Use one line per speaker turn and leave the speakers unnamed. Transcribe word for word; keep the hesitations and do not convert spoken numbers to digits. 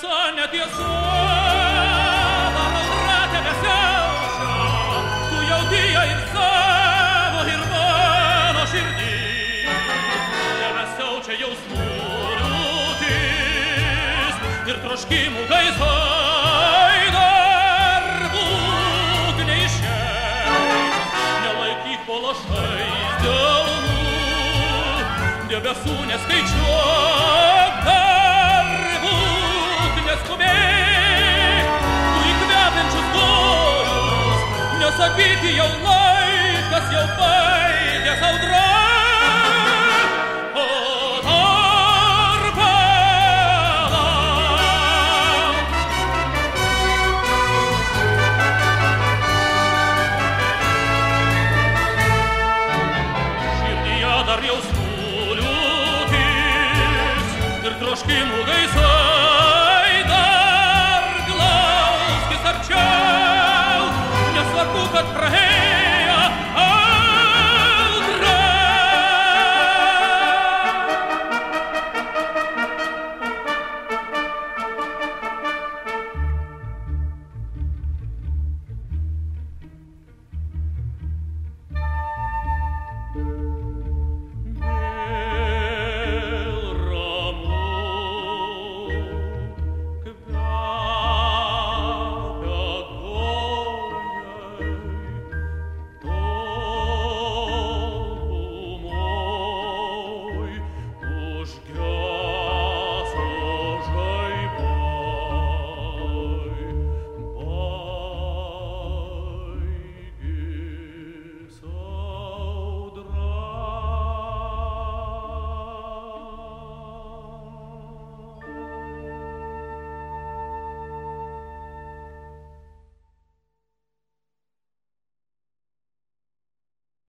netiesa, netiesa, dar audra tebesiaučia, tu jauti ją ir savo, ir mano širdį. Tebesiaučia jausmų liūtis ir troškimų gaisai, dar būk neišeik, nelaikyk po lašais delnų, debesų neskaičiuok, dar būk neskubėk, tu įkvepiančius korius, nesakyti jau laikas jau pa.